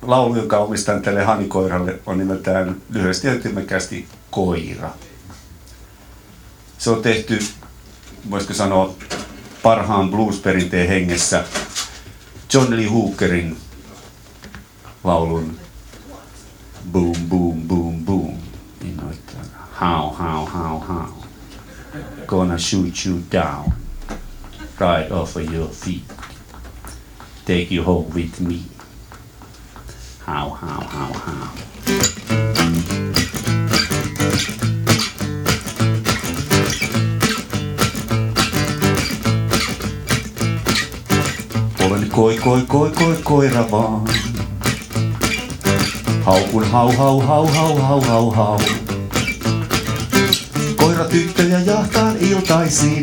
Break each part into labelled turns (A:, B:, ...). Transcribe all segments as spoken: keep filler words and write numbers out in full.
A: laulu, jonka omistan tälle Hani-koiralle, on nimeltään lyhyesti ja ytimekkäästi Koira. Se on tehty, voisiko sanoa, parhaan blues-perinteen hengessä John Lee Hookerin laulun Boom, boom, boom, boom. Innoittaa. How, how, how, how. Gonna shoot you down. Right off of your feet. Take you home with me. How, how, how, how. Olen koi, koi, koi, koi, koira vaan. Haukun hau, hau, hau, hau, hau, hau, hau. Koira tyttöjä jahtaan iltaisin.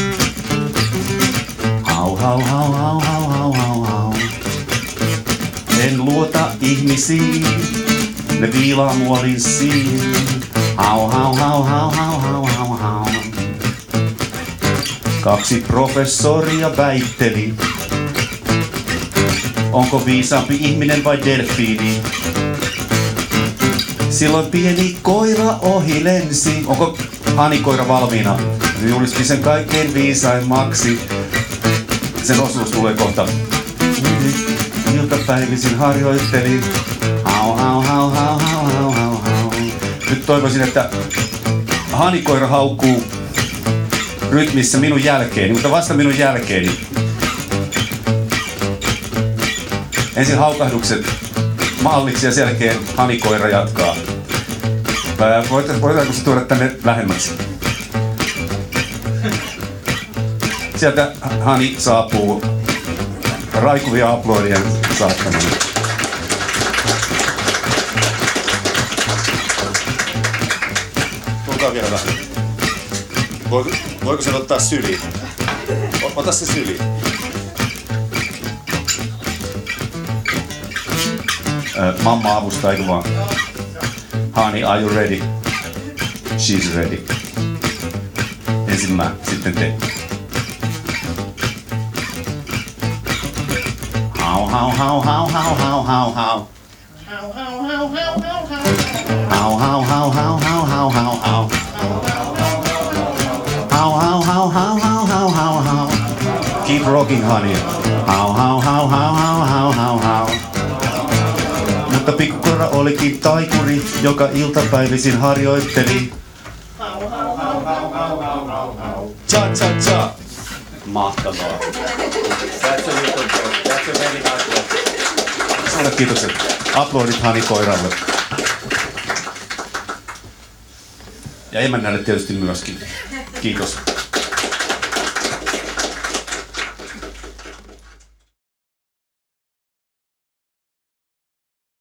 A: Hau, hau, hau, hau, hau, hau, hau, hau. En luota ihmisiin, ne viilaa mua linssiin. Hau, hau, hau, hau, hau, hau, hau, hau. Kaksi professoria väitteli, onko viisaampi ihminen vai delfiini. Silloin pieni koira ohi lensi. Onko Hani-koira valmiina? Julisti sen kaikkein viisaimmaksi. Sen osuus tulee kohta. Iltapäivisin harjoitteli. Hau, hau, hau, hau, hau, hau, hau, hau. Nyt toivoisin, että Hani-koira haukkuu rytmissä minun jälkeeni, mutta vasta minun jälkeeni. Ensin haukahdukset malliksi ja sen jälkeen Hani-koira jatkaa. Voitaanko se tuoda tänne lähemmäksi? Sieltä Hani saapuu raikuvia aplodien saattamana. Tulkaa vielä vähän. Voiko, voiko sen ottaa syliin? Ota se syliin. Mamma avustaa, eikö vaan? Honey, are you ready? She's ready. Ensin mä, sitten te. How, how, how, how, how, how, how, how. How, how, how, how, how, how. How, how, how, how, how, how, how, how. How, how, how, how, how, how, how, how. Keep rocking, honey. How, how, how, how, how, how, how, how. Mutta pikkukoira olikin taikuri, joka iltapäivisin harjoitteli. Hau, hau, hau, hau, hau, hau, hau, hau. Cha, cha, cha. Mahtavaa. That's a little joke. That's a very nice joke. Suuret kiitokset. Aplodit Hani-koiralle. Ja emännälle tietysti myöskin. Kiitos.